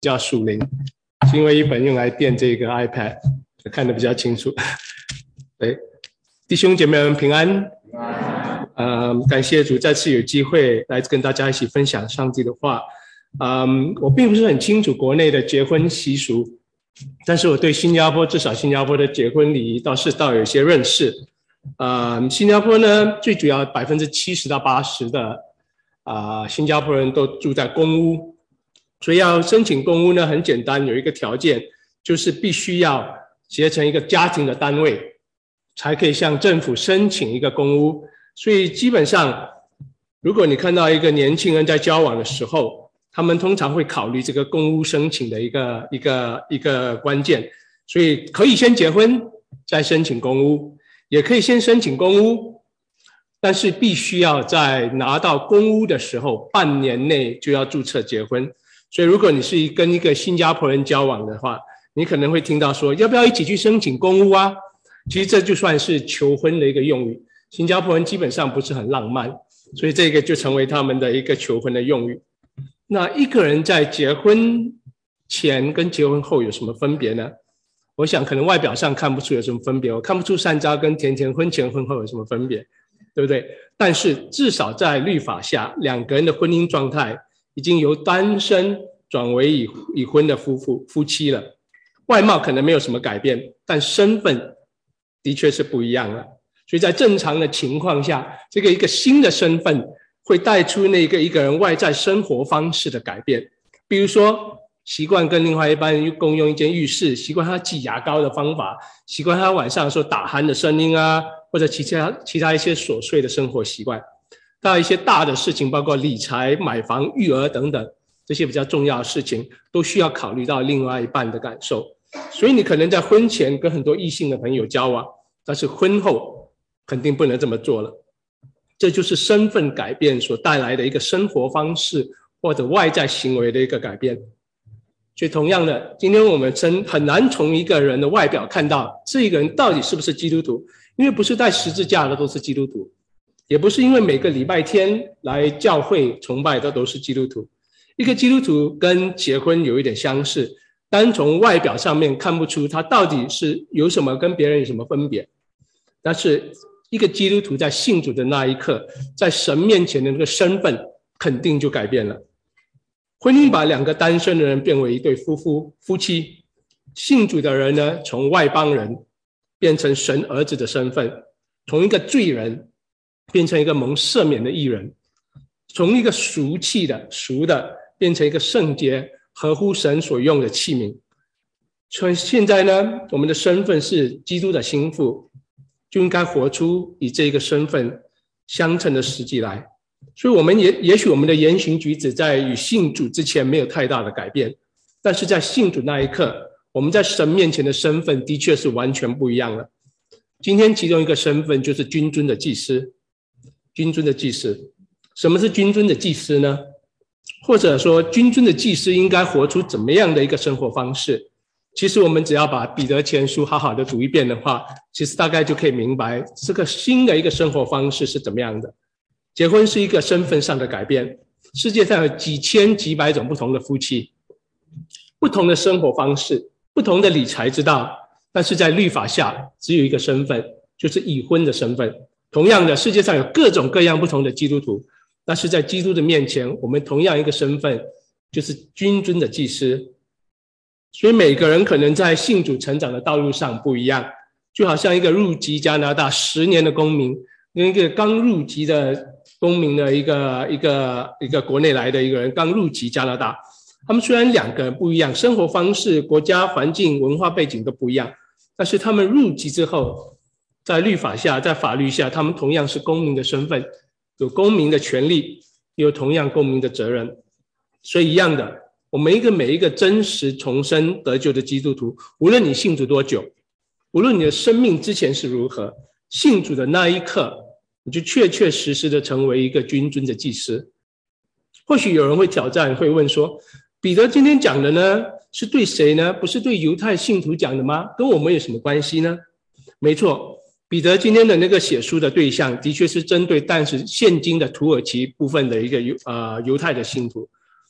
较属灵，是因为一本用来垫这个 iPad， 看得比较清楚。对，弟兄姐妹们平安。感谢主再次有机会来跟大家一起分享上帝的话。我并不是很清楚国内的结婚习俗，但是我对新加坡，至少新加坡的结婚礼仪倒有一些认识。新加坡呢，最主要70%到80%的新加坡人都住在公屋，所以要申请公屋呢，很简单，有一个条件，就是必须要结成一个家庭的单位，才可以向政府申请一个公屋。所以基本上，如果你看到一个年轻人在交往的时候，他们通常会考虑这个公屋申请的一个关键。所以可以先结婚再申请公屋，也可以先申请公屋，但是必须要在拿到公屋的时候半年内就要注册结婚。所以如果你是跟一个新加坡人交往的话，你可能会听到说，要不要一起去申请公屋啊？其实这就算是求婚的一个用语。新加坡人基本上不是很浪漫，所以这个就成为他们的一个求婚的用语。那一个人在结婚前跟结婚后有什么分别呢？我想可能外表上看不出有什么分别，我看不出山楂跟甜甜婚前婚后有什么分别，对不对？但是至少在律法下，两个人的婚姻状态已经由单身转为已婚的夫妻了。外貌可能没有什么改变，但身份的确是不一样了。所以在正常的情况下，这个一个新的身份会带出一个人外在生活方式的改变。比如说习惯跟另外一半共用一间浴室，习惯他挤牙膏的方法，习惯他晚上的时候打鼾的声音啊，或者其他一些琐碎的生活习惯。到一些大的事情，包括理财、买房、育儿等等，这些比较重要的事情都需要考虑到另外一半的感受。所以你可能在婚前跟很多异性的朋友交往，但是婚后肯定不能这么做了。这就是身份改变所带来的一个生活方式或者外在行为的一个改变。所以同样的，今天我们很难从一个人的外表看到这个人到底是不是基督徒，因为不是带十字架的都是基督徒，也不是因为每个礼拜天来教会崇拜的都是基督徒。一个基督徒跟结婚有一点相似，单从外表上面看不出他到底是有什么跟别人有什么分别，但是一个基督徒在信主的那一刻，在神面前的那个身份肯定就改变了。婚姻把两个单身的人变为一对夫妻，信主的人呢，从外邦人变成神儿子的身份，从一个罪人变成一个蒙赦免的义人，从一个俗的变成一个圣洁合乎神所用的器皿。所以现在呢，我们的身份是基督的心腹，就应该活出以这个身份相称的实际来。所以我们也许我们的言行举止在与信主之前没有太大的改变，但是在信主那一刻，我们在神面前的身份的确是完全不一样了。今天其中一个身份就是君尊的祭司。君尊的祭司，什么是君尊的祭司呢？或者说君尊的祭司应该活出怎么样的一个生活方式？其实我们只要把彼得前书好好的读一遍的话，其实大概就可以明白这个新的一个生活方式是怎么样的。结婚是一个身份上的改变，世界上有几千几百种不同的夫妻，不同的生活方式，不同的理财之道，但是在律法下只有一个身份，就是已婚的身份。同样的，世界上有各种各样不同的基督徒，但是在基督的面前，我们同样一个身份，就是君尊的祭司。所以每个人可能在信主成长的道路上不一样，就好像一个入籍加拿大10年的公民跟一个刚入籍的公民的一个国内来的一个人刚入籍加拿大，他们虽然两个人不一样，生活方式、国家环境、文化背景都不一样，但是他们入籍之后，在律法下，在法律下，他们同样是公民的身份，有公民的权利，有同样公民的责任。所以一样的，我们每一个真实重生得救的基督徒，无论你信主多久，无论你的生命之前是如何，信主的那一刻，你就确确实实的成为一个君尊的祭司。或许有人会挑战，会问说，彼得今天讲的呢，是对谁呢？不是对犹太信徒讲的吗？跟我们有什么关系呢？没错，彼得今天的那个写书的对象，的确是针对但是现今的土耳其部分的一个犹太的信徒。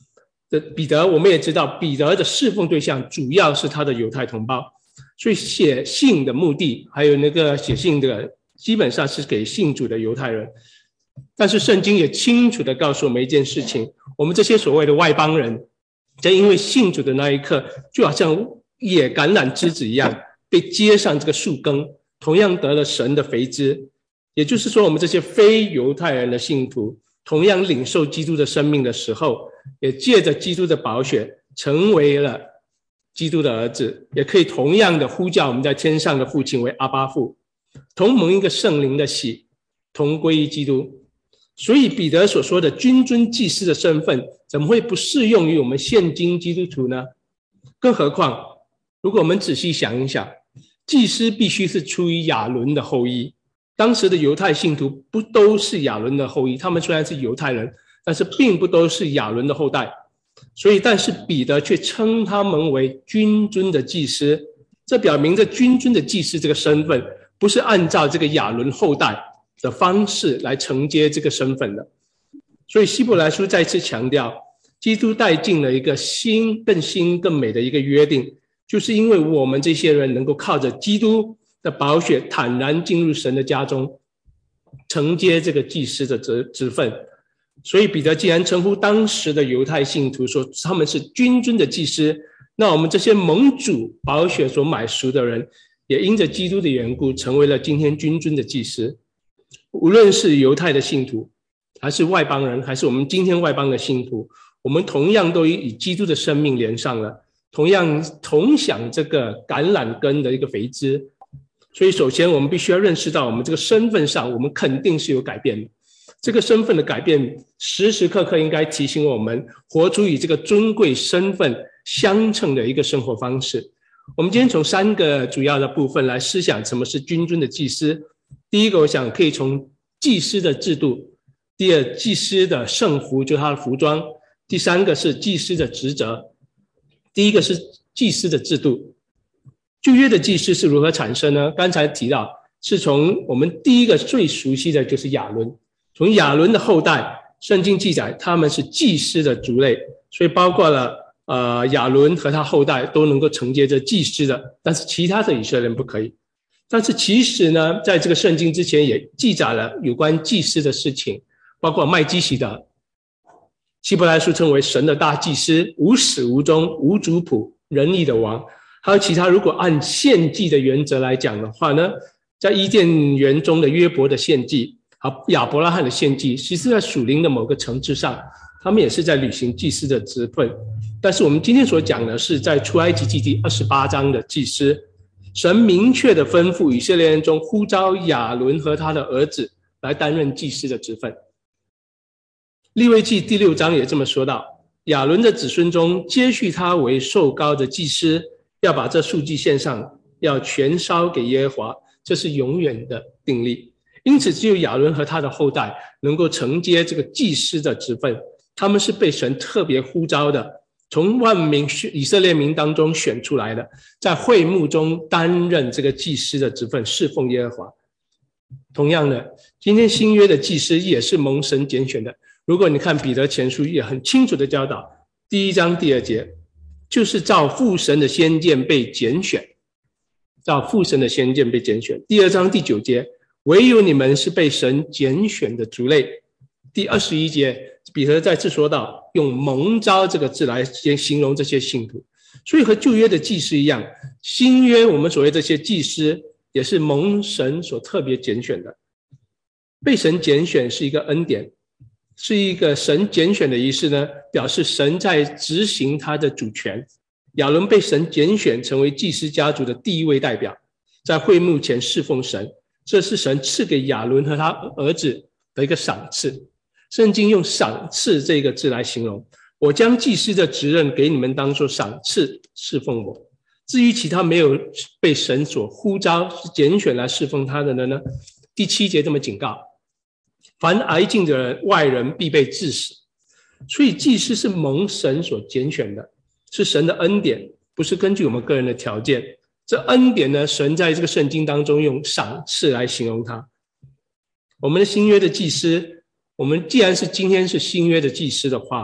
彼得，我们也知道彼得的侍奉对象主要是他的犹太同胞，所以写信的目的还有那个写信的基本上是给信主的犹太人。但是圣经也清楚地告诉我们一件事情，我们这些所谓的外邦人，在因为信主的那一刻，就好像野橄榄枝子一样被接上这个树根，同样得了神的肥枝。也就是说，我们这些非犹太人的信徒同样领受基督的生命的时候，也借着基督的宝血成为了基督的儿子，也可以同样的呼叫我们在天上的父亲为阿爸父，同蒙一个圣灵的洗，同归于基督。所以彼得所说的君尊祭司的身份，怎么会不适用于我们现今基督徒呢？更何况，如果我们仔细想一想，祭司必须是出于亚伦的后裔。当时的犹太信徒不都是亚伦的后裔，他们虽然是犹太人，但是并不都是亚伦的后代。所以但是彼得却称他们为君尊的祭司，这表明这君尊的祭司这个身份不是按照这个亚伦后代的方式来承接这个身份的。所以希伯来书再次强调，基督带进了一个新更美的一个约定，就是因为我们这些人能够靠着基督的宝血坦然进入神的家中，承接这个祭司的职分。所以彼得既然称呼当时的犹太信徒说他们是君尊的祭司，那我们这些蒙主宝血所买赎的人，也因着基督的缘故成为了今天君尊的祭司。无论是犹太的信徒，还是外邦人，还是我们今天外邦的信徒，我们同样都与基督的生命连上了，同样同享这个橄榄根的一个肥枝。所以首先我们必须要认识到，我们这个身份上我们肯定是有改变的。这个身份的改变时时刻刻应该提醒我们活出与这个尊贵身份相称的一个生活方式。我们今天从3个主要的部分来思想什么是君尊的祭司。第一个，我想可以从祭司的制度；第二，祭司的圣服，就是他的服装；第3个是祭司的职责。第一个是祭司的制度。旧约的祭司是如何产生呢？刚才提到是从我们第一个最熟悉的就是亚伦，从亚伦的后代，圣经记载他们是祭司的族类，所以包括了亚伦和他后代都能够承接着祭司的，但是其他的以色列人不可以。但是其实呢，在这个圣经之前也记载了有关祭司的事情，包括麦基洗德，希伯来书称为神的大祭司，无始无终，无族谱，仁义的王。还有其他，如果按献祭的原则来讲的话呢，在伊甸园中的约伯的献祭和亚伯拉罕的献祭，其实在属灵的某个层次上，他们也是在履行祭司的职分。但是我们今天所讲的是在出埃及记第28章的祭司，神明确的吩咐以色列人中呼召亚伦和他的儿子来担任祭司的职分。利未记第6章也这么说到，亚伦的子孙中接续他为受膏的祭司，要把这数祭献上，要全烧给耶和华，这是永远的定例。因此只有亚伦和他的后代能够承接这个祭司的职分，他们是被神特别呼召的，从万民以色列民当中选出来的，在会幕中担任这个祭司的职分，侍奉耶和华。同样的，今天新约的祭司也是蒙神拣选的。如果你看彼得前书，也很清楚的教导，第1章第2节，就是照父神的先见被拣选，照父神的先见被拣选。第2章第9节，唯有你们是被神拣选的族类。第21节，彼得再次说到，用蒙召这个字来形容这些信徒。所以和旧约的祭司一样，新约我们所谓这些祭司也是蒙神所特别拣选的。被神拣选是一个恩典，是一个神拣选的仪式呢，表示神在执行他的主权。亚伦被神拣选成为祭司家族的第一位代表，在会幕前侍奉神，这是神赐给亚伦和他儿子的一个赏赐。圣经用赏赐这个字来形容，我将祭司的职任给你们当作赏赐侍奉我。至于其他没有被神所呼召拣选来侍奉他的呢，第7节这么警告，凡挨近的人外人必被治死。所以祭司是蒙神所拣选的，是神的恩典，不是根据我们个人的条件。这恩典呢，神在这个圣经当中用赏赐来形容它。我们的新约的祭司，我们既然是今天是新约的祭司的话，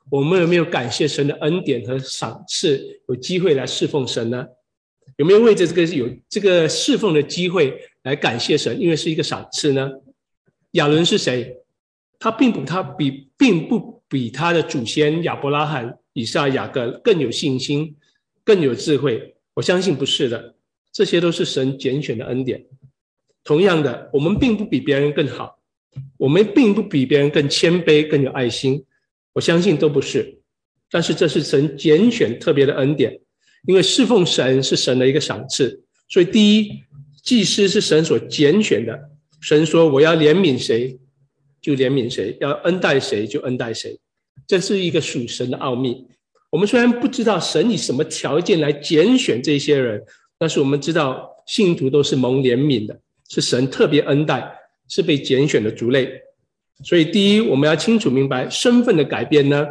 我们有没有感谢神的恩典和赏赐，有机会来侍奉神呢？有没有为着有这个侍奉的机会来感谢神，因为是一个赏赐呢？亚伦是谁？他并不比他的祖先亚伯拉罕、以撒、雅各更有信心、更有智慧。我相信不是的，这些都是神拣选的恩典。同样的，我们并不比别人更好，我们并不比别人更谦卑、更有爱心，我相信都不是。但是这是神拣选特别的恩典，因为侍奉神是神的一个赏赐。所以第一，祭司是神所拣选的，神说我要怜悯谁就怜悯谁，要恩待谁就恩待谁，这是一个属神的奥秘。我们虽然不知道神以什么条件来拣选这些人，但是我们知道信徒都是蒙怜悯的，是神特别恩待，是被拣选的族类。所以第一，我们要清楚明白身份的改变呢，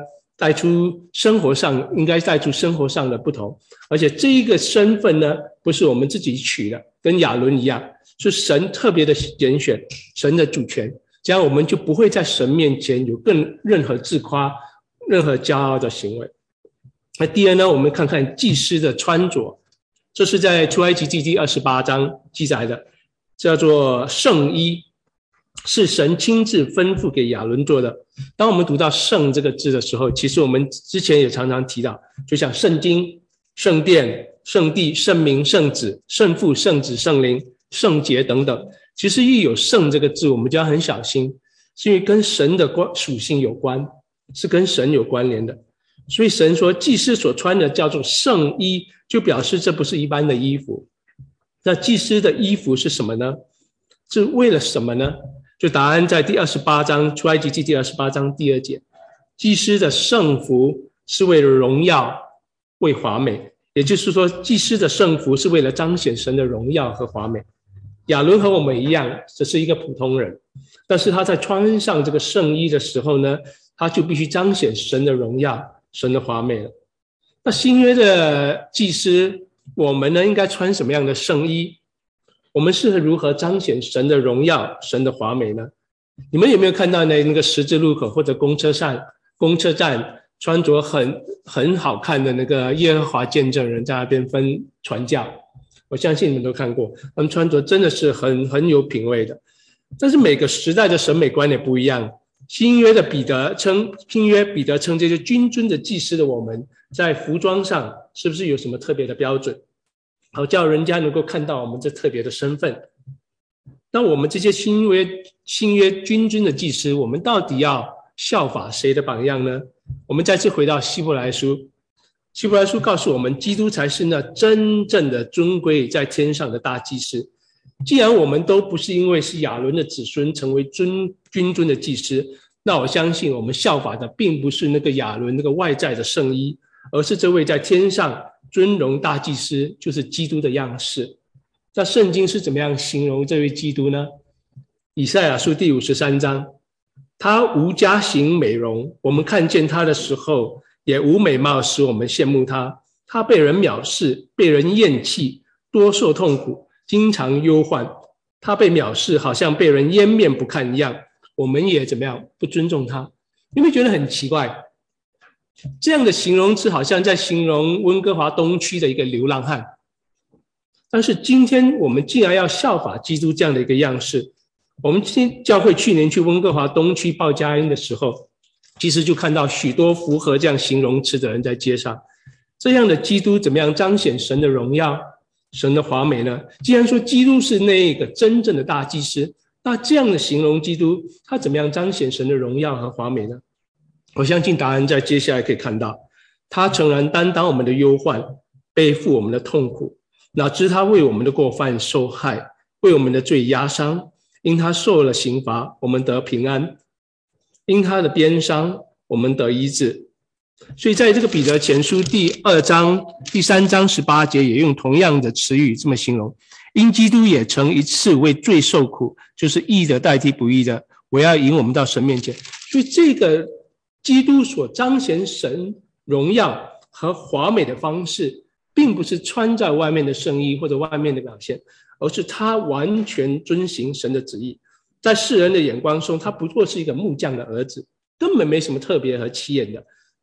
应该带出生活上的不同，而且这一个身份呢，不是我们自己取的，跟亚伦一样，是神特别的拣选，神的主权，这样我们就不会在神面前有任何自夸、任何骄傲的行为。那第二呢，我们看看祭司的穿着，这是在出埃及记第28章记载的，叫做圣衣，是神亲自吩咐给亚伦做的。当我们读到圣这个字的时候，其实我们之前也常常提到，就像圣经、圣殿、圣地、圣名、圣子、圣父、圣子、圣灵、圣洁等等，其实一有圣这个字，我们就要很小心，是因为跟神的属性有关，是跟神有关联的。所以神说祭司所穿的叫做圣衣，就表示这不是一般的衣服。那祭司的衣服是什么呢？是为了什么呢？就答案在第28章，出埃及记第28章第2节，祭司的圣服是为了荣耀，为华美。也就是说，祭司的圣服是为了彰显神的荣耀和华美。亚伦和我们一样，只是一个普通人，但是他在穿上这个圣衣的时候呢，他就必须彰显神的荣耀、神的华美了。那新约的祭司，我们呢应该穿什么样的圣衣？我们是如何彰显神的荣耀、神的华美呢？你们有没有看到那个十字路口或者公车站穿着很好看的那个耶和华见证人在那边传教？我相信你们都看过，他们穿着真的是很有品味的。但是每个时代的审美观也不一样。新约彼得称这些君尊的祭司的我们，在服装上是不是有什么特别的标准，好叫人家能够看到我们这特别的身份？那我们这些新约君尊的祭司，我们到底要效法谁的榜样呢？我们再次回到希伯来书告诉我们，基督才是那真正的尊贵在天上的大祭司。既然我们都不是因为是亚伦的子孙成为君尊的祭司，那我相信我们效法的并不是那个亚伦那个外在的圣衣，而是这位在天上尊荣大祭司，就是基督的样式。那圣经是怎么样形容这位基督呢？以赛亚书第53章，他无家型美容，我们看见他的时候也无美貌使我们羡慕他。他被人藐视，被人厌弃，多受痛苦，经常忧患。他被藐视，好像被人湮灭不看一样，我们也怎么样不尊重他？你会觉得很奇怪，这样的形容词好像在形容温哥华东区的一个流浪汉。但是今天我们既然要效法基督这样的一个样式，我们教会去年去温哥华东区报佳音的时候，其实就看到许多符合这样形容词的人在街上。这样的基督怎么样彰显神的荣耀、神的华美呢？既然说基督是那个真正的大祭司，那这样的形容基督，他怎么样彰显神的荣耀和华美呢？我相信答案在接下来可以看到，他诚然担当我们的忧患，背负我们的痛苦，哪知他为我们的过犯受害，为我们的罪压伤。因他受了刑罚，我们得平安；因他的鞭伤，我们得医治。所以在这个彼得前书第3章18节也用同样的词语这么形容：因基督也曾一次为罪受苦，就是义的代替不义的，我要引我们到神面前。所以这个基督所彰显神荣耀和华美的方式，并不是穿在外面的圣衣或者外面的表现，而是他完全遵行神的旨意。在世人的眼光中，他不过是一个木匠的儿子，根本没什么特别和起眼的。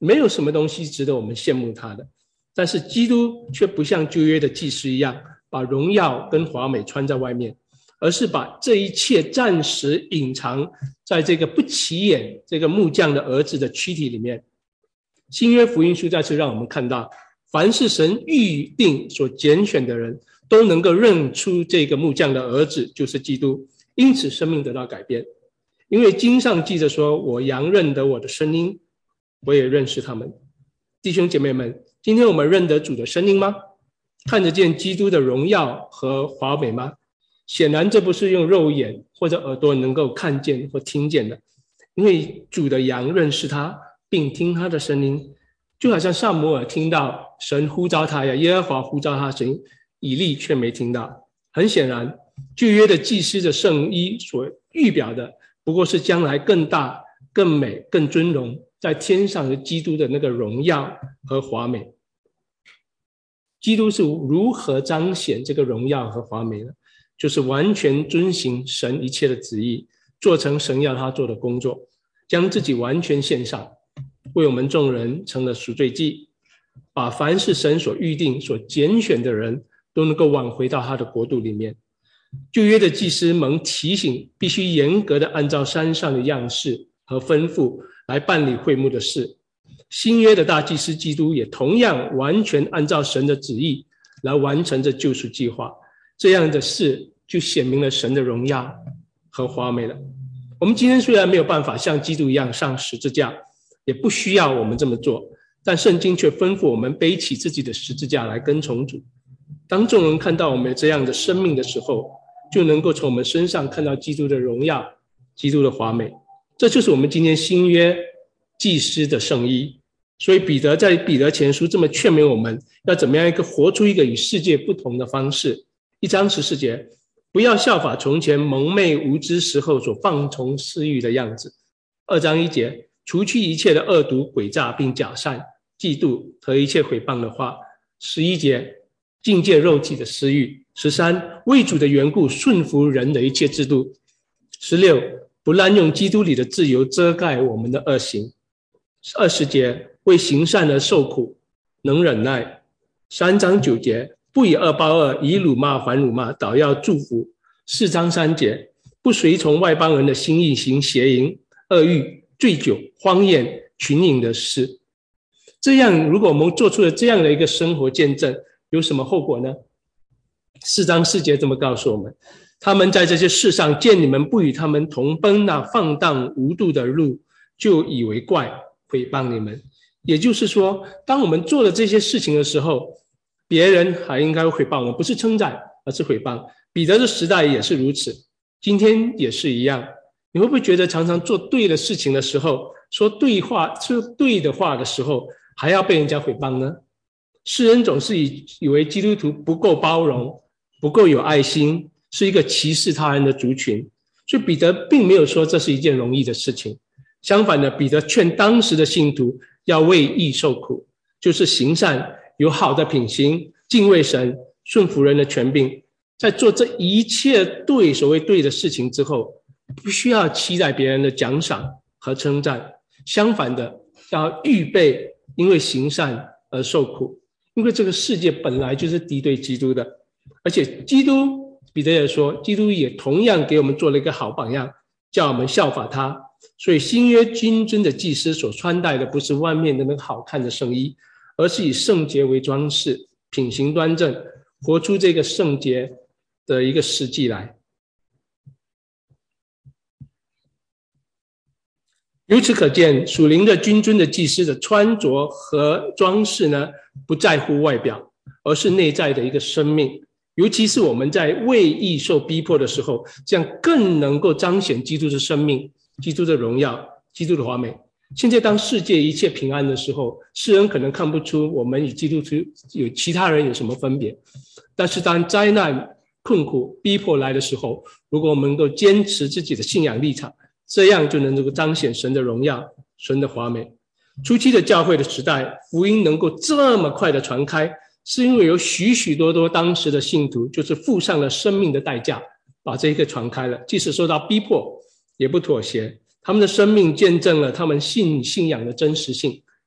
没有什么东西值得我们羡慕他的。但是基督却不像旧约的祭司一样，把荣耀跟华美穿在外面，而是把这一切暂时隐藏在这个不起眼这个木匠的儿子的躯体里面。新约福音书再次让我们看到，凡是神预定所拣选的人，都能够认出这个木匠的儿子就是基督，因此生命得到改变。因为经上记着说，我羊认得我的声音，我也认识他们。弟兄姐妹们，今天我们认得主的声音吗？看得见基督的荣耀和华美吗？显然这不是用肉眼或者耳朵能够看见或听见的，因为主的羊认识他并听他的声音，就好像撒母耳听到神呼召他呀，耶和华呼召他声音，以利却没听到。很显然，旧约的祭司的圣衣所预表的不过是将来更大、更美、更尊荣，在天上的基督的那个荣耀和华美。基督是如何彰显这个荣耀和华美呢？就是完全遵行神一切的旨意，做成神要他做的工作，将自己完全献上，为我们众人成了赎罪祭，把凡是神所预定所拣选的人都能够挽回到他的国度里面。旧约的祭司蒙提醒，必须严格的按照山上的样式和吩咐来办理会幕的事。新约的大祭司基督也同样完全按照神的旨意来完成这救赎计划，这样的事就显明了神的荣耀和华美了。我们今天虽然没有办法像基督一样上十字架，也不需要我们这么做，但圣经却吩咐我们背起自己的十字架来跟从主。当众人看到我们这样的生命的时候，就能够从我们身上看到基督的荣耀，基督的华美。这就是我们今天新约祭司的圣衣。所以彼得在彼得前书这么劝勉我们，要怎么样活出一个与世界不同的方式。1章14节，不要效法从前蒙昧无知时候所放从私欲的样子。2章1节，除去一切的恶毒诡诈并假善、嫉妒和一切毁谤的话。11节，禁戒肉体的私欲。13，为主的缘故顺服人的一切制度。16，不滥用基督里的自由遮盖我们的恶行。20节，为行善而受苦，能忍耐。3章9节，不以恶报恶，以辱骂还辱骂，倒要祝福。4章3节，不随从外邦人的心意行邪淫、恶欲、醉酒、荒宴、群饮的事。这样，如果我们做出了这样的一个生活见证，有什么后果呢？4章4节这么告诉我们，他们在这些事上见你们不与他们同奔那放荡无度的路，就以为怪，诽谤你们。也就是说，当我们做了这些事情的时候，别人还应该毁谤我们，不是称赞，而是毁谤。彼得的时代也是如此，今天也是一样。你会不会觉得常常做对的事情的时候，说对的话的时候，还要被人家毁谤呢？世人总是以为基督徒不够包容，不够有爱心，是一个歧视他人的族群。所以彼得并没有说这是一件容易的事情。相反的，彼得劝当时的信徒要为义受苦，就是行善，有好的品行，敬畏神，顺服人的权柄。在做这一切所谓对的事情之后，不需要期待别人的奖赏和称赞，相反的，要预备因为行善而受苦。因为这个世界本来就是敌对基督的，而且基督，彼得也说，基督也同样给我们做了一个好榜样，叫我们效法他。所以新约君尊的祭司所穿戴的不是外面的那个好看的圣衣，而是以圣洁为装饰，品行端正，活出这个圣洁的一个实际来。由此可见，属灵的君尊的祭司的穿着和装饰呢，不在乎外表，而是内在的一个生命。尤其是我们在为义受逼迫的时候，这样更能够彰显基督的生命、基督的荣耀、基督的华美。现在当世界一切平安的时候，世人可能看不出我们与基督徒有其他人有什么分别。但是当灾难、困苦、逼迫来的时候，如果我们能够坚持自己的信仰立场，这样就能够彰显神的荣耀、神的华美。初期的教会的时代，福音能够这么快的传开，是因为有许许多多当时的信徒就是付上了生命的代价，把这个传开了，即使受到逼迫也不妥协。他们的生命见证了他们信仰的真实性。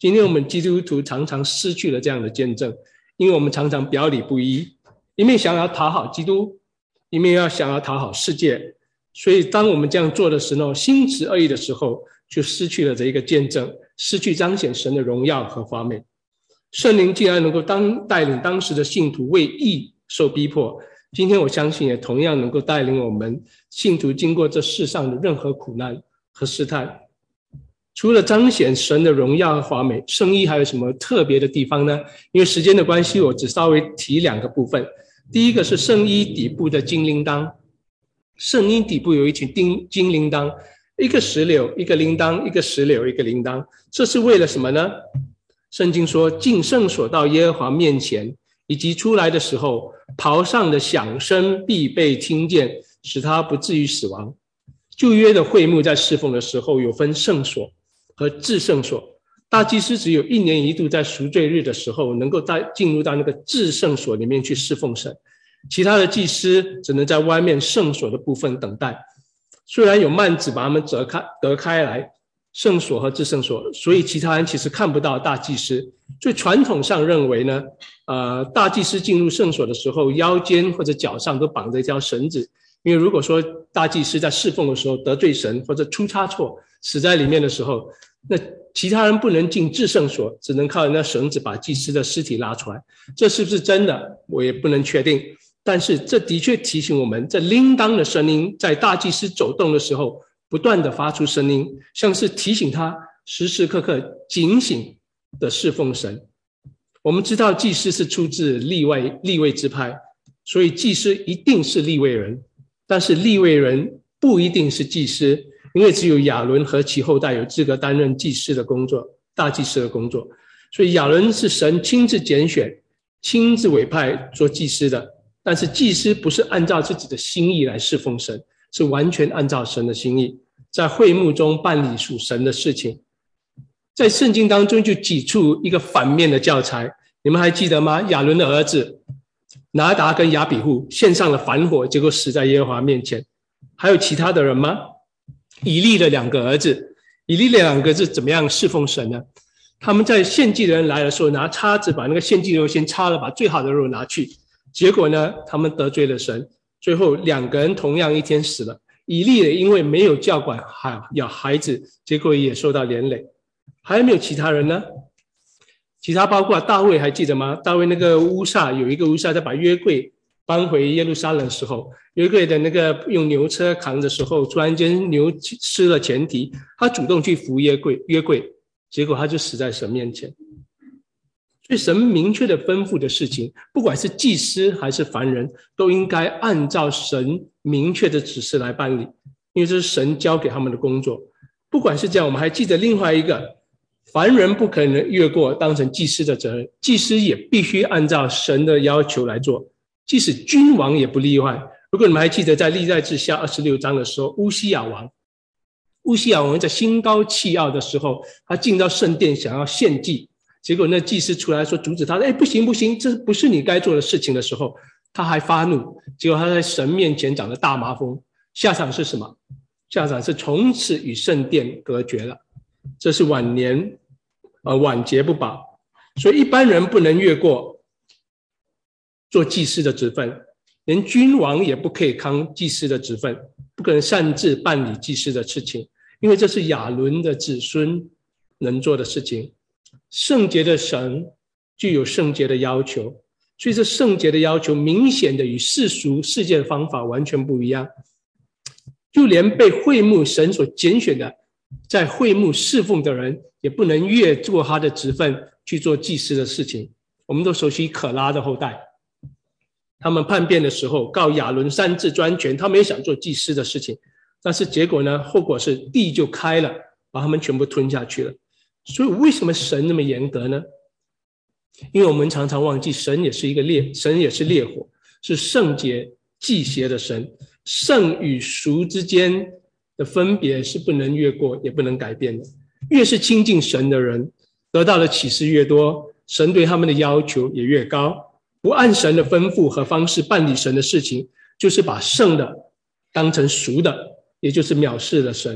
今天我们基督徒常常失去了这样的见证，因为我们常常表里不一，一面想要讨好基督，一面想要讨好世界，所以当我们这样做的时候，心持恶意的时候，就失去了这一个见证，失去彰显神的荣耀和华美。圣灵竟然能够带领当时的信徒为义受逼迫，今天我相信也同样能够带领我们信徒经过这世上的任何苦难和试探。除了彰显神的荣耀和华美，圣衣还有什么特别的地方呢？因为时间的关系，我只稍微提2个部分。第一个是圣衣底部的金铃铛，圣衣底部有一群金铃铛，一个石榴，一个铃铛，一个石榴，一个铃铛，这是为了什么呢？圣经说，进圣所到耶和华面前，以及出来的时候，袍上的响声必被听见，使他不至于死亡。旧约的会幕在侍奉的时候有分圣所和至圣所，大祭司只有1年1度在赎罪日的时候能够进入到那个至圣所里面去侍奉神，其他的祭司只能在外面圣所的部分等待。虽然有幔子把他们隔开来，圣所和至圣所，所以其他人其实看不到大祭司。所以传统上认为呢，大祭司进入圣所的时候，腰间或者脚上都绑着一条绳子，因为如果说大祭司在侍奉的时候得罪神或者出差错死在里面的时候，那其他人不能进至圣所，只能靠那绳子把祭司的尸体拉出来。这是不是真的我也不能确定，但是这的确提醒我们，这铃铛的声音在大祭司走动的时候不断的发出声音，像是提醒他时时刻刻警醒的侍奉神。我们知道祭司是出自利未支派，所以祭司一定是利未人，但是利未人不一定是祭司，因为只有亚伦和其后代有资格担任祭司的工作，大祭司的工作。所以亚伦是神亲自拣选亲自委派做祭司的，但是祭司不是按照自己的心意来侍奉神，是完全按照神的心意，在会幕中办理属神的事情。在圣经当中就挤出一个反面的教材，你们还记得吗？亚伦的儿子拿达跟亚比户献上了燔火，结果死在耶和华面前。还有其他的人吗？以利的2个儿子，以利的2个是怎么样侍奉神呢？他们在献祭的人来的时候，拿叉子把那个献祭肉先叉了，把最好的肉拿去，结果呢，他们得罪了神，最后2个人同样一天死了。以利因为没有教管养孩子，结果也受到连累。还有没有其他人呢？其他包括大卫，还记得吗？大卫那个乌撒，有一个乌撒在把约柜搬回耶路撒冷的时候，约柜的那个用牛车扛的时候，突然间牛失了前蹄，他主动去扶约柜，结果他就死在神面前。所以神明确的吩咐的事情，不管是祭司还是凡人，都应该按照神明确的指示来办理，因为这是神交给他们的工作。不管是这样，我们还记得另外一个，凡人不可能越过当成祭司的责任，祭司也必须按照神的要求来做，即使君王也不例外。如果你们还记得在历代志下26章的时候，乌西亚王在心高气傲的时候，他进到圣殿想要献祭，结果那祭司出来说阻止他，不行不行，这不是你该做的事情的时候，他还发怒，结果他在神面前长了大麻风，下场是什么？下场是从此与圣殿隔绝了。这是晚节不保。所以一般人不能越过做祭司的职分，连君王也不可以扛祭司的职分，不可能擅自办理祭司的事情，因为这是亚伦的子孙能做的事情。圣洁的神具有圣洁的要求，所以这圣洁的要求明显的与世俗世界的方法完全不一样。就连被会幕神所拣选的在会幕侍奉的人，也不能越过他的职分去做祭司的事情。我们都熟悉可拉的后代，他们叛变的时候告亚伦擅自专权，他们也想做祭司的事情，但是结果呢，后果是地就开了，把他们全部吞下去了。所以为什么神那么严格呢？因为我们常常忘记神也是烈火，是圣洁忌邪的神，圣与俗之间的分别是不能越过也不能改变的。越是亲近神的人，得到的启示越多，神对他们的要求也越高。不按神的吩咐和方式办理神的事情，就是把圣的当成俗的，也就是藐视了神。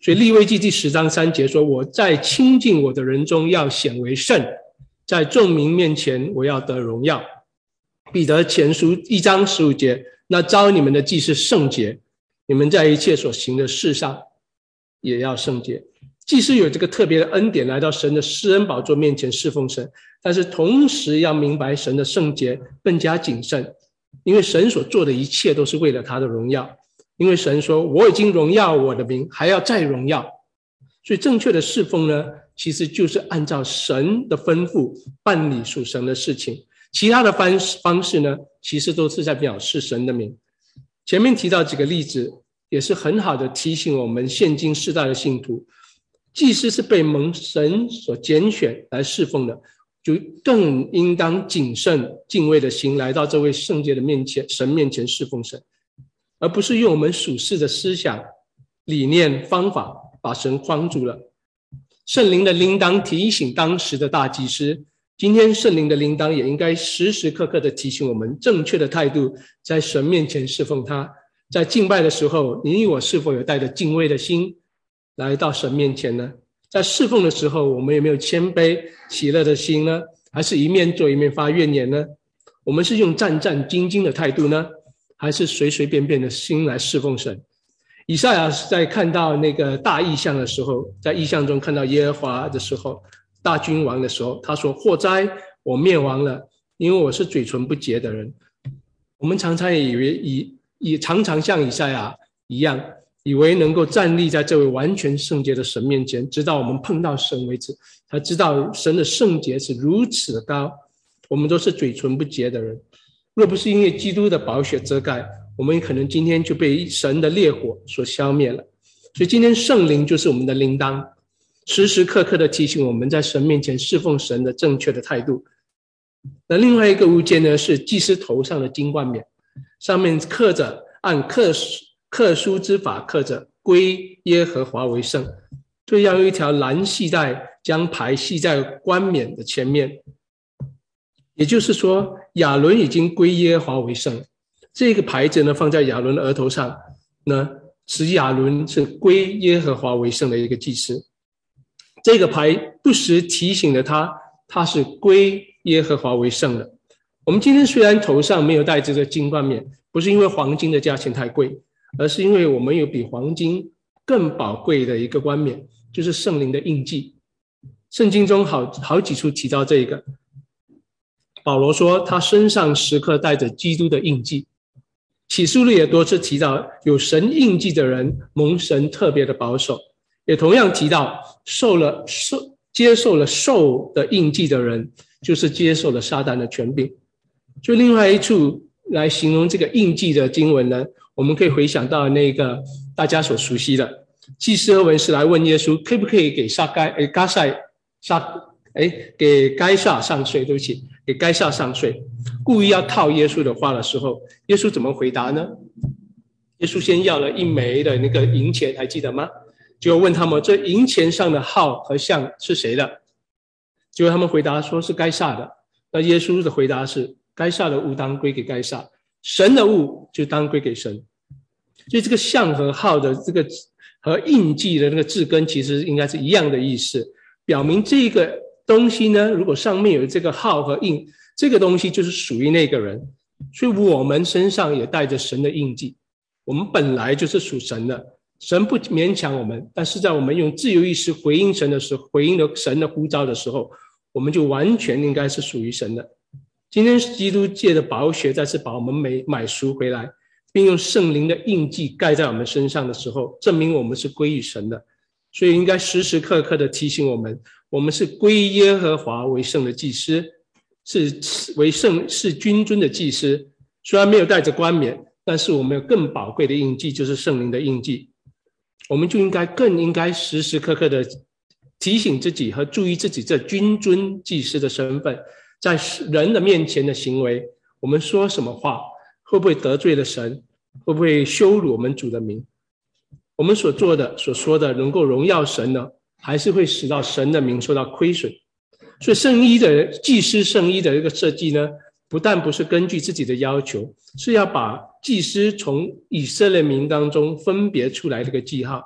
所以利未记第10章3节说，我在亲近我的人中要显为圣，在众民面前我要得荣耀。彼得前书1章15节，那召你们的既是圣洁，你们在一切所行的事上也要圣洁。祭司有这个特别的恩典来到神的施恩宝座面前侍奉神，但是同时要明白神的圣洁更加谨慎，因为神所做的一切都是为了他的荣耀，因为神说我已经荣耀我的名，还要再荣耀。所以正确的侍奉呢，其实就是按照神的吩咐办理属神的事情，其他的方式呢，其实都是在表示神的名。前面提到几个例子，也是很好的提醒我们现今世代的信徒，祭司是被蒙神所拣选来侍奉的，就更应当谨慎敬畏的心来到这位圣洁的神面前侍奉神，而不是用我们属世的思想、理念、方法把神框住了。圣灵的铃铛提醒当时的大祭司，今天圣灵的铃铛也应该时时刻刻的提醒我们正确的态度，在神面前侍奉他。在敬拜的时候，你我是否有带着敬畏的心来到神面前呢？在侍奉的时候，我们有没有谦卑喜乐的心呢？还是一面做一面发怨言呢？我们是用战战兢兢的态度呢，还是随随便便的心来侍奉神？以赛亚是在看到那个大异象的时候，在异象中看到耶和华的时候，大君王的时候，他说祸哉我灭亡了，因为我是嘴唇不洁的人。我们常常也以为常常像以赛亚一样，以为能够站立在这位完全圣洁的神面前，直到我们碰到神为止，才知道神的圣洁是如此的高。我们都是嘴唇不洁的人，若不是因为基督的宝血遮盖，我们可能今天就被神的烈火所消灭了。所以今天圣灵就是我们的铃铛，时时刻刻的提醒我们在神面前侍奉神的正确的态度。那另外一个物件呢，是祭司头上的金冠冕，上面刻着按刻书之法刻着归耶和华为圣，就要用一条蓝细带将牌系在冠冕的前面，也就是说亚伦已经归耶和华为圣。这个牌子呢放在亚伦的额头上呢，使亚伦是归耶和华为圣的一个祭司。这个牌不时提醒了他是归耶和华为圣的。我们今天虽然头上没有戴这个金冠冕，不是因为黄金的价钱太贵，而是因为我们有比黄金更宝贵的一个冠冕，就是圣灵的印记。圣经中好几处提到这个，保罗说他身上时刻带着基督的印记。启示录也多次提到有神印记的人蒙神特别的保守，也同样提到接受了兽的印记的人就是接受了撒旦的权柄。就另外一处来形容这个印记的经文呢，我们可以回想到那个大家所熟悉的祭司和文士来问耶稣可不可以给该撒上税，对不起，给该撒上税，故意要套耶稣的话的时候，耶稣怎么回答呢？耶稣先要了一枚的那个银钱，还记得吗？就问他们这银钱上的号和像是谁的，结果他们回答说是该撒的。那耶稣的回答是该撒的物当归给该撒，神的物就当归给神。所以这个像和号的这个和印记的那个字根其实应该是一样的意思，表明这个东西呢，如果上面有这个号和印，这个东西就是属于那个人。所以我们身上也带着神的印记，我们本来就是属神的，神不勉强我们，但是在我们用自由意识回应神的时候，回应了神的呼召的时候，我们就完全应该是属于神的。今天基督借的宝血再次把我们买赎回来，并用圣灵的印记盖在我们身上的时候，证明我们是归于神的。所以应该时时刻刻的提醒我们，我们是归耶和华为圣的祭司，是君尊的祭司。虽然没有带着冠冕，但是我们有更宝贵的印记，就是圣灵的印记。我们就更应该时时刻刻的提醒自己和注意自己这君尊祭司的身份，在人的面前的行为，我们说什么话，会不会得罪了神，会不会羞辱我们主的名，我们所做的所说的能够荣耀神呢，还是会使到神的名受到亏损。所以祭司圣衣的这个设计呢，不但不是根据自己的要求，是要把祭司从以色列民当中分别出来的一个记号，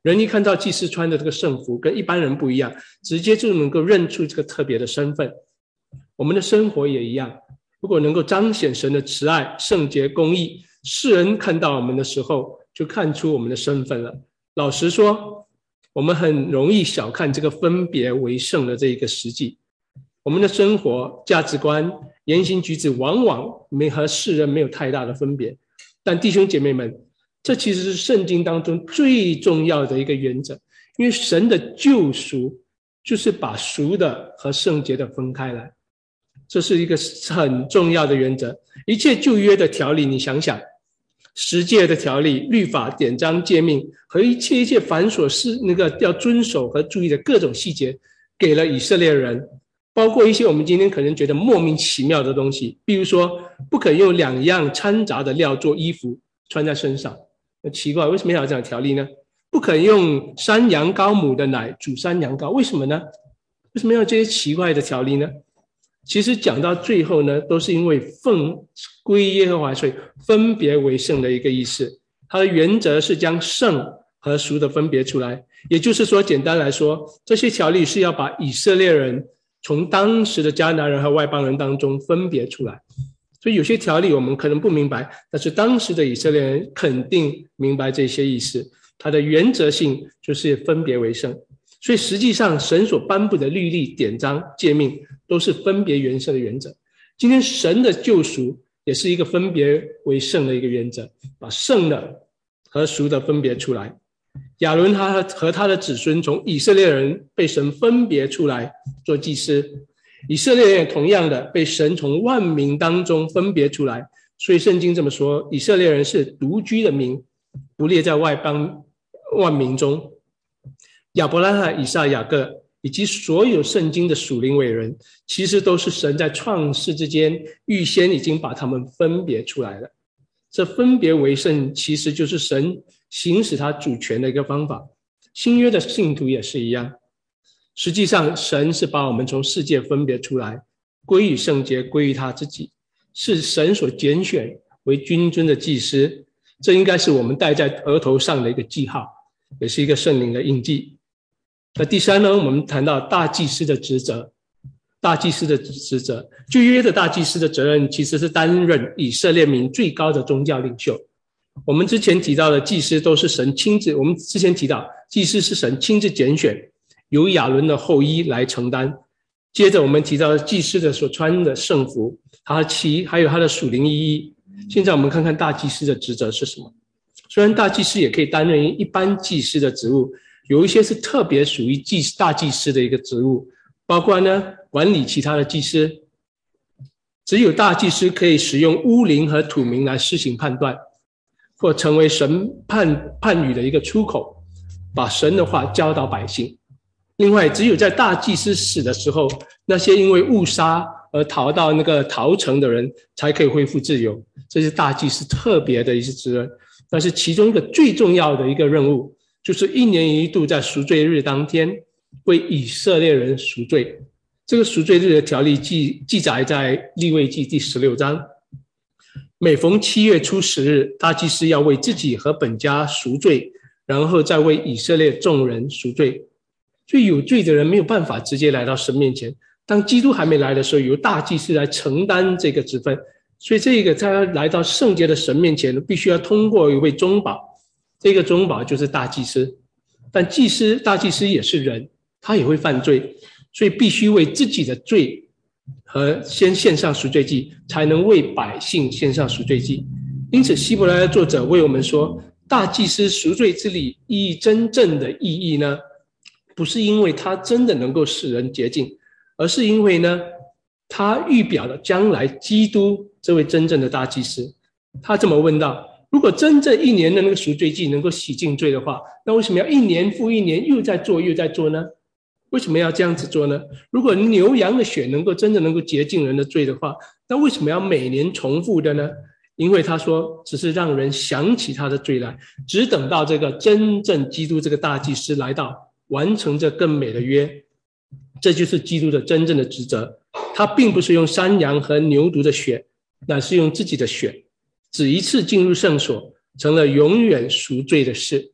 人一看到祭司穿的这个圣服跟一般人不一样，直接就能够认出这个特别的身份。我们的生活也一样，如果能够彰显神的慈爱、圣洁、公义，世人看到我们的时候就看出我们的身份了。老实说，我们很容易小看这个分别为圣的这一个实际。我们的生活、价值观、言行举止往往和世人没有太大的分别，但弟兄姐妹们，这其实是圣经当中最重要的一个原则，因为神的救赎就是把赎的和圣洁的分开来，这是一个很重要的原则。一切旧约的条例，你想想，十诫的条例、律法、典章、诫命和一切繁琐事那个要遵守和注意的各种细节，给了以色列人，包括一些我们今天可能觉得莫名其妙的东西，比如说不可用2样掺杂的料做衣服穿在身上，奇怪，为什么要有这样的条例呢？不可用山羊羔母的奶煮山羊羔，为什么呢？为什么要这些奇怪的条例呢？其实讲到最后呢，都是因为奉归耶和华，所以分别为圣的一个意思。它的原则是将圣和赎的分别出来，也就是说，简单来说，这些条例是要把以色列人从当时的迦南人和外邦人当中分别出来。所以有些条例我们可能不明白，但是当时的以色列人肯定明白这些意思。它的原则性就是分别为圣。所以实际上神所颁布的律例、典章、诫命都是分别为圣的原则。今天神的救赎也是一个分别为圣的一个原则，把圣的和赎的分别出来。亚伦他和他的子孙从以色列人被神分别出来做祭司，以色列人也同样的被神从万民当中分别出来。所以圣经这么说，以色列人是独居的民，不列在外邦万民中。亚伯拉罕、以撒、雅各以及所有圣经的属灵伟人，其实都是神在创世之间预先已经把他们分别出来了。这分别为圣其实就是神行使他主权的一个方法。新约的信徒也是一样，实际上神是把我们从世界分别出来，归于圣洁，归于他自己，是神所拣选为君尊的祭司。这应该是我们戴在额头上的一个记号，也是一个圣灵的印记。那第三呢，我们谈到大祭司的职责。大祭司的职责，旧约的大祭司的责任其实是担任以色列民最高的宗教领袖。我们之前提到的祭司都是神亲自，我们之前提到祭司是神亲自拣选，由亚伦的后裔来承担。接着我们提到祭司的所穿的圣服，还有他的属灵意义。现在我们看看大祭司的职责是什么。虽然大祭司也可以担任一般祭司的职务，有一些是特别属于大祭司的一个职务，包括呢管理其他的祭司。只有大祭司可以使用乌灵和土明来施行判断，或成为神判语的一个出口，把神的话教导百姓。另外，只有在大祭司死的时候，那些因为误杀而逃到那个逃城的人才可以恢复自由，这是大祭司特别的一些责任。但是其中一个最重要的一个任务，就是1年1度在赎罪日当天为以色列人赎罪。这个赎罪日的条例记载在利未记第16章。每逢7月初10日，大祭司要为自己和本家赎罪，然后再为以色列众人赎罪。所以有罪的人没有办法直接来到神面前，当基督还没来的时候，由大祭司来承担这个职分。所以这个他来到圣洁的神面前，必须要通过一位中保，这个中保就是大祭司。但大祭司也是人，他也会犯罪，所以必须为自己的罪和先献上赎罪祭，才能为百姓献上赎罪祭。因此希伯来的作者为我们说，大祭司赎罪之礼意义真正的意义呢，不是因为他真的能够使人洁净，而是因为呢，他预表了将来基督这位真正的大祭司。他这么问道，如果真正1年的那个赎罪祭能够洗净罪的话，那为什么要1年复1年又在做呢？为什么要这样子做呢？如果牛羊的血真的能够洁净人的罪的话，那为什么要每年重复的呢？因为他说只是让人想起他的罪来，只等到这个真正基督这个大祭司来到，完成这更美的约。这就是基督的真正的职责。他并不是用山羊和牛犊的血，乃是用自己的血，只一次进入圣所，成了永远赎罪的事。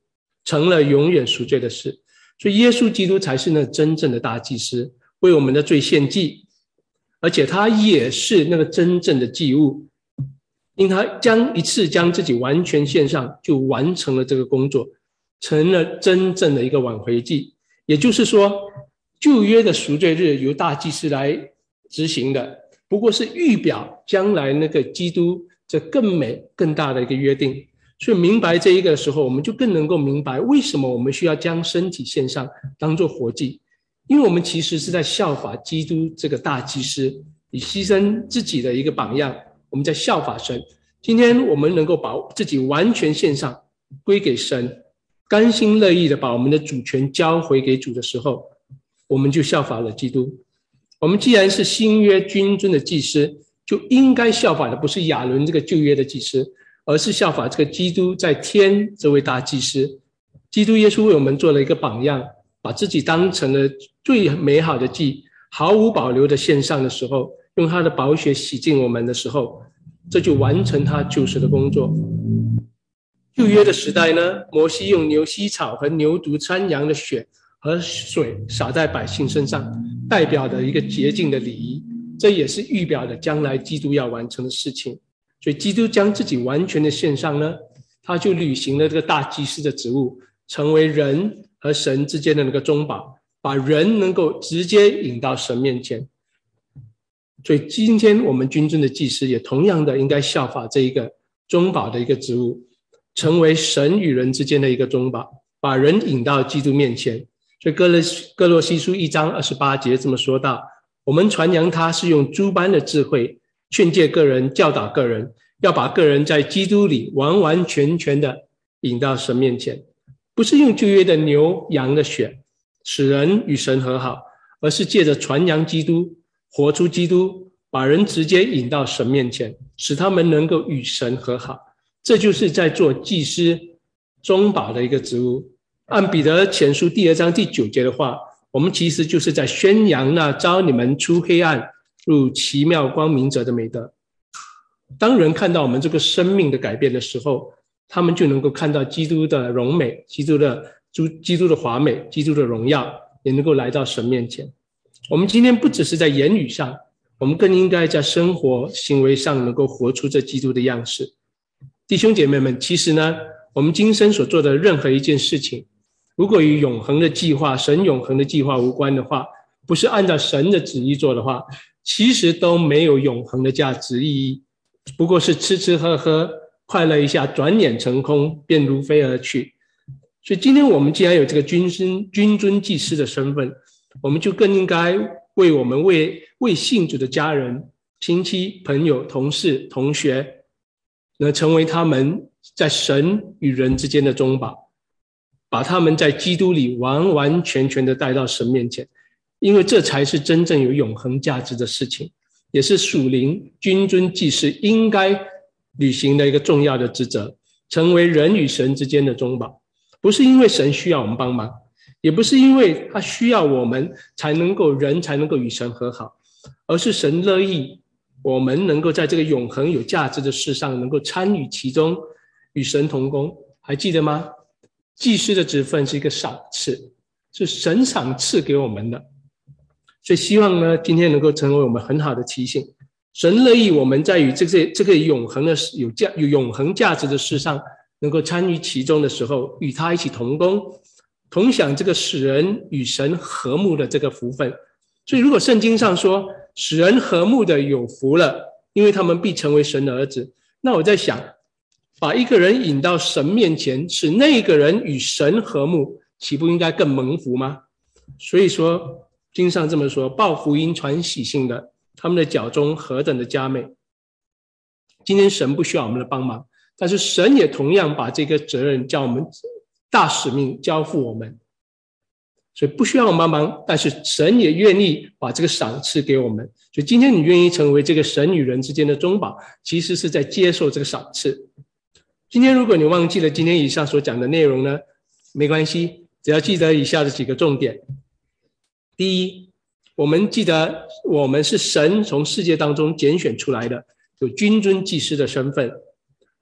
成了永远赎罪的事。所以耶稣基督才是那真正的大祭司，为我们的罪献祭，而且他也是那个真正的祭物，因他一次将自己完全献上，就完成了这个工作，成了真正的一个挽回祭。也就是说，旧约的赎罪日由大祭司来执行的，不过是预表将来那个基督这更美更大的一个约定。所以明白这一个的时候，我们就更能够明白为什么我们需要将身体献上当作活祭，因为我们其实是在效法基督这个大祭司，以牺牲自己的一个榜样，我们在效法神。今天我们能够把自己完全献上归给神，甘心乐意的把我们的主权交回给主的时候，我们就效法了基督。我们既然是新约君尊的祭司，就应该效法的不是亚伦这个旧约的祭司，而是效法这个基督在天这位大祭司。基督耶稣为我们做了一个榜样，把自己当成了最美好的祭，毫无保留的献上的时候，用他的宝血洗净我们的时候，这就完成他救赎的工作。旧约的时代呢，摩西用牛膝草和牛犊、山羊的血和水洒在百姓身上，代表的一个洁净的礼仪，这也是预表的将来基督要完成的事情。所以基督将自己完全的献上呢，他就履行了这个大祭司的职务，成为人和神之间的那个中保，把人能够直接引到神面前。所以今天我们君尊的祭司也同样的应该效法这一个中保的一个职务，成为神与人之间的一个中保，把人引到基督面前。所以哥罗西书1章28节这么说道，我们传扬他是用诸般的智慧劝诫个人，教导个人，要把个人在基督里完完全全的引到神面前。不是用旧约的牛羊的血使人与神和好，而是借着传扬基督，活出基督，把人直接引到神面前，使他们能够与神和好。这就是在做祭司中保的一个职务。按彼得前书2章第9节的话，我们其实就是在宣扬那召你们出黑暗入奇妙光明者的美德。当人看到我们这个生命的改变的时候，他们就能够看到基督的荣美，基督的华美，基督的荣耀，也能够来到神面前。我们今天不只是在言语上，我们更应该在生活行为上能够活出这基督的样式。弟兄姐妹们，其实呢，我们今生所做的任何一件事情，如果与永恒的计划，神永恒的计划无关的话，不是按照神的旨意做的话，其实都没有永恒的价值意义，不过是吃吃喝喝，快乐一下，转眼成空，便如飞而去。所以今天我们既然有这个君尊祭司的身份，我们就更应该为我们为信主的家人、亲戚、朋友、同事、同学，成为他们在神与人之间的中保，把他们在基督里完完全全的带到神面前，因为这才是真正有永恒价值的事情，也是属灵君尊祭司应该履行的一个重要的职责，成为人与神之间的中保。不是因为神需要我们帮忙，也不是因为他需要我们人才能够与神和好，而是神乐意我们能够在这个永恒有价值的事上能够参与其中，与神同工。还记得吗？祭司的职分是一个赏赐，是神赏赐给我们的。所以希望呢，今天能够成为我们很好的提醒。神乐意我们在与这个永恒的有永恒价值的事上能够参与其中的时候，与他一起同工，同享这个使人与神和睦的这个福分。所以如果圣经上说使人和睦的有福了，因为他们必成为神的儿子，那我在想，把一个人引到神面前，使那个人与神和睦，岂不应该更蒙福吗？所以说经上这么说，报福音传喜信的，他们的脚中何等的佳美。今天神不需要我们的帮忙，但是神也同样把这个责任叫我们大使命交付我们，所以不需要我们帮忙，但是神也愿意把这个赏赐给我们。所以今天你愿意成为这个神与人之间的中保，其实是在接受这个赏赐。今天如果你忘记了今天以上所讲的内容呢，没关系，只要记得以下的几个重点。第一，我们记得我们是神从世界当中拣选出来的，有君尊祭司的身份，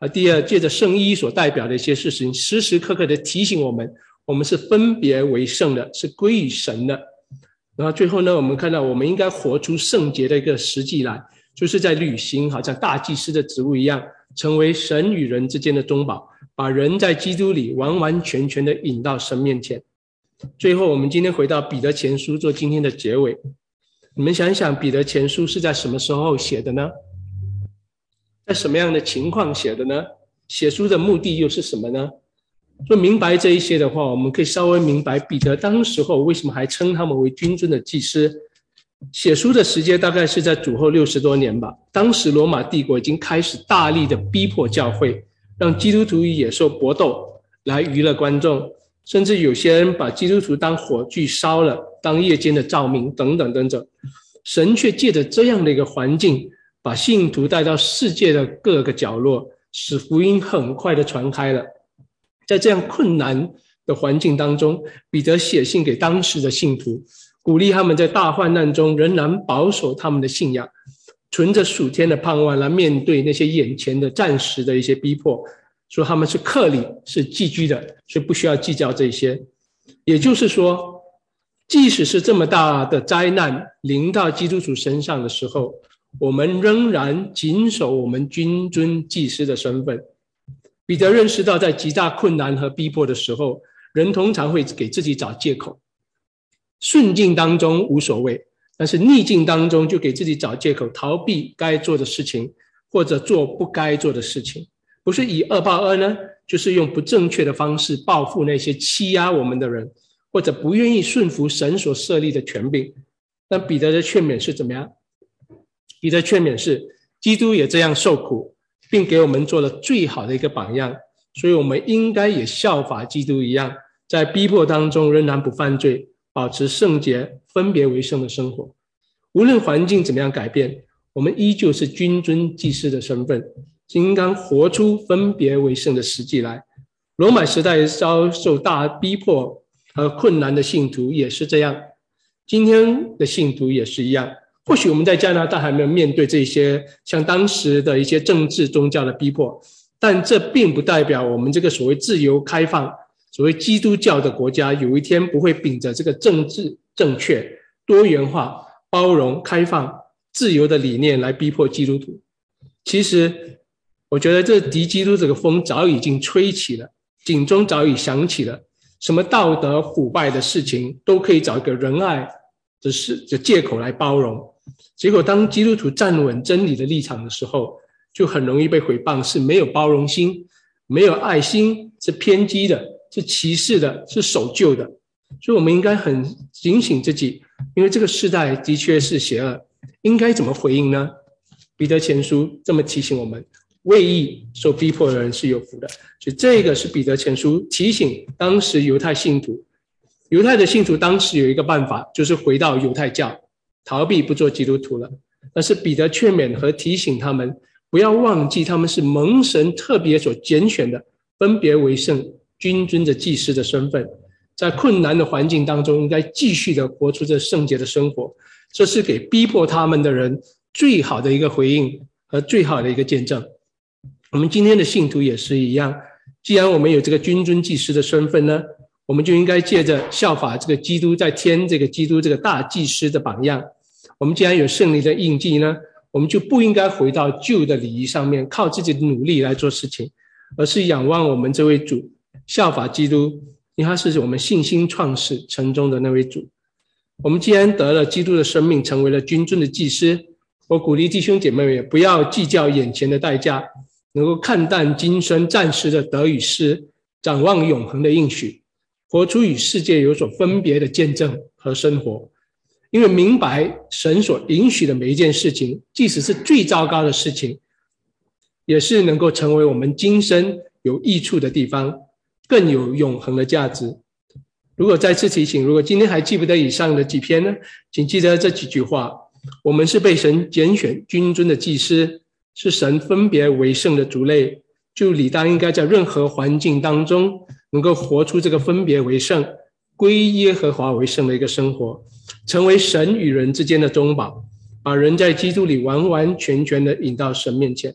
第二，借着圣衣所代表的一些事情，时时刻刻的提醒我们，我们是分别为圣的，是归于神的。然后最后呢，我们看到我们应该活出圣洁的一个实际来，就是在履行好像大祭司的职务一样，成为神与人之间的中保，把人在基督里完完全全的引到神面前。最后我们今天回到彼得前书做今天的结尾，你们想一想，彼得前书是在什么时候写的呢？在什么样的情况写的呢？写书的目的又是什么呢？说明白这一些的话，我们可以稍微明白彼得当时候为什么还称他们为君尊的祭司。写书的时间大概是在主后60多年吧。当时罗马帝国已经开始大力的逼迫教会，让基督徒与野兽搏斗来娱乐观众，甚至有些人把基督徒当火炬烧了，当夜间的照明等等等等。神却借着这样的一个环境，把信徒带到世界的各个角落，使福音很快的传开了。在这样困难的环境当中，彼得写信给当时的信徒，鼓励他们在大患难中仍然保守他们的信仰，存着属天的盼望来面对那些眼前的暂时的一些逼迫，说他们是客里，是寄居的，所以不需要计较这些。也就是说，即使是这么大的灾难临到基督徒身上的时候，我们仍然谨守我们君尊祭司的身份。彼得认识到，在极大困难和逼迫的时候，人通常会给自己找借口。顺境当中无所谓，但是逆境当中就给自己找借口，逃避该做的事情，或者做不该做的事情。不是以恶报恶呢，就是用不正确的方式报复那些欺压我们的人，或者不愿意顺服神所设立的权柄。但彼得的劝勉是怎么样？彼得劝勉是，基督也这样受苦，并给我们做了最好的一个榜样，所以我们应该也效法基督一样，在逼迫当中仍然不犯罪，保持圣洁，分别为圣的生活。无论环境怎么样改变，我们依旧是君尊祭司的身份，应当活出分别为圣的实际来。罗马时代遭受大逼迫和困难的信徒也是这样，今天的信徒也是一样。或许我们在加拿大还没有面对这些像当时的一些政治宗教的逼迫，但这并不代表我们这个所谓自由开放、所谓基督教的国家有一天不会秉着这个政治正确、多元化、包容、开放、自由的理念来逼迫基督徒。其实我觉得这敌基督这个风早已经吹起了，警钟早已响起了，什么道德腐败的事情都可以找一个仁爱的借口来包容。结果当基督徒站稳真理的立场的时候，就很容易被毁谤是没有包容心、没有爱心，是偏激的，是歧视的，是守旧的。所以我们应该很警醒自己，因为这个世代的确是邪恶，应该怎么回应呢？彼得前书这么提醒我们，为义受逼迫的人是有福的。所以这个是彼得前书提醒当时犹太信徒。犹太的信徒当时有一个办法，就是回到犹太教，逃避不做基督徒了。但是彼得劝勉和提醒他们，不要忘记他们是蒙神特别所拣选的，分别为圣、君尊的祭司的身份，在困难的环境当中，应该继续的活出这圣洁的生活。这是给逼迫他们的人最好的一个回应和最好的一个见证。我们今天的信徒也是一样，既然我们有这个君尊祭司的身份呢，我们就应该借着效法这个基督在天这个基督这个大祭司的榜样。我们既然有圣灵的印记呢，我们就不应该回到旧的礼仪上面，靠自己的努力来做事情，而是仰望我们这位主，效法基督，因为他是我们信心创始成终的那位主。我们既然得了基督的生命，成为了君尊的祭司，我鼓励弟兄姐妹们不要计较眼前的代价，能够看淡今生暂时的得与失，展望永恒的应许，活出与世界有所分别的见证和生活。因为明白神所允许的每一件事情，即使是最糟糕的事情，也是能够成为我们今生有益处的地方，更有永恒的价值。如果再次提醒，如果今天还记不得以上的几篇呢，请记得这几句话：我们是被神拣选君尊的祭司，是神分别为圣的族类，就理当应该在任何环境当中能够活出这个分别为圣、归耶和华为圣的一个生活，成为神与人之间的中保，把人在基督里完完全全的引到神面前。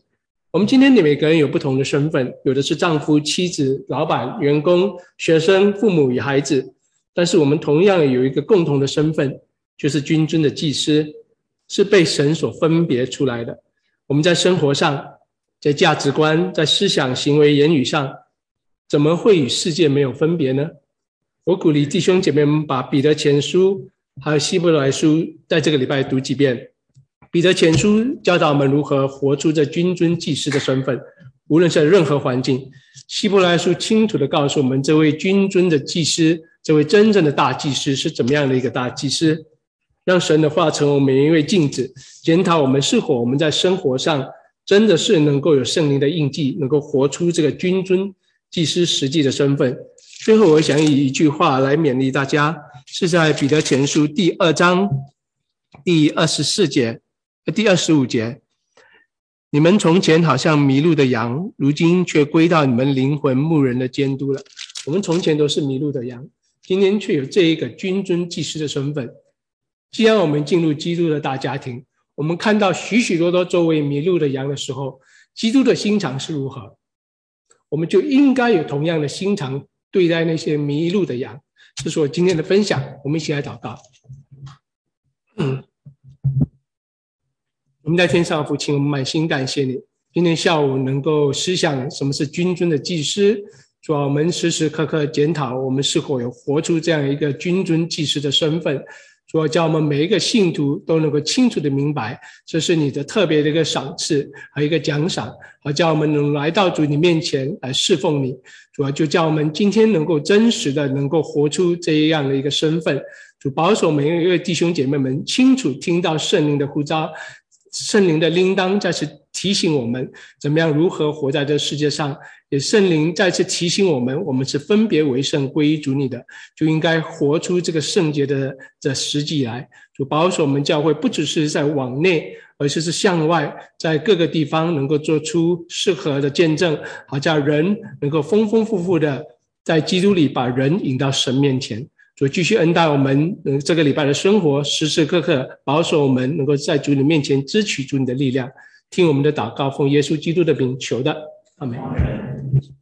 我们今天的每个人有不同的身份，有的是丈夫、妻子、老板、员工、学生、父母与孩子，但是我们同样有一个共同的身份，就是君尊的祭司，是被神所分别出来的。我们在生活上，在价值观、在思想、行为、言语上，怎么会与世界没有分别呢？我鼓励弟兄姐妹们把彼得前书还有希伯来书在这个礼拜读几遍。彼得前书教导我们如何活出这君尊祭司的身份，无论是在任何环境。希伯来书清楚地告诉我们，这位君尊的祭司，这位真正的大祭司是怎么样的一个大祭司。让神的话成为我们一位镜子，检讨我们是否我们在生活上真的是能够有圣灵的印记，能够活出这个君尊祭司实际的身份。最后我想以一句话来勉励大家，是在彼得前书第2章第24节第25节，你们从前好像迷路的羊，如今却归到你们灵魂牧人的监督了。我们从前都是迷路的羊，今天却有这一个君尊祭司的身份。既然我们进入基督的大家庭，我们看到许许多多周围迷路的羊的时候，基督的心肠是如何，我们就应该有同样的心肠对待那些迷路的羊。这是我今天的分享，我们一起来祷告。我们在天上的父亲，我们满心感谢你，今天下午能够思想什么是君尊的祭司。主啊，我们时时刻刻检讨我们是否有活出这样一个君尊祭司的身份。主要叫我们每一个信徒都能够清楚的明白，这是你的特别的一个赏赐和一个奖赏，好叫我们能来到主你面前来侍奉你。主要就叫我们今天能够真实的能够活出这样的一个身份。主保守每一位弟兄姐妹们清楚听到圣灵的呼召，圣灵的铃铛再次提醒我们怎么样如何活在这世界上，也圣灵再次提醒我们，我们是分别为圣归于主你的，就应该活出这个圣洁的实际来。主保守我们教会不只是在往内，而是向外，在各个地方能够做出适合的见证，好叫人能够丰丰富富的在基督里把人引到神面前。主继续恩待我们这个礼拜的生活，时时刻刻保守我们能够在主你面前支取主你的力量。听我们的祷告，奉耶稣基督的名求的，阿们。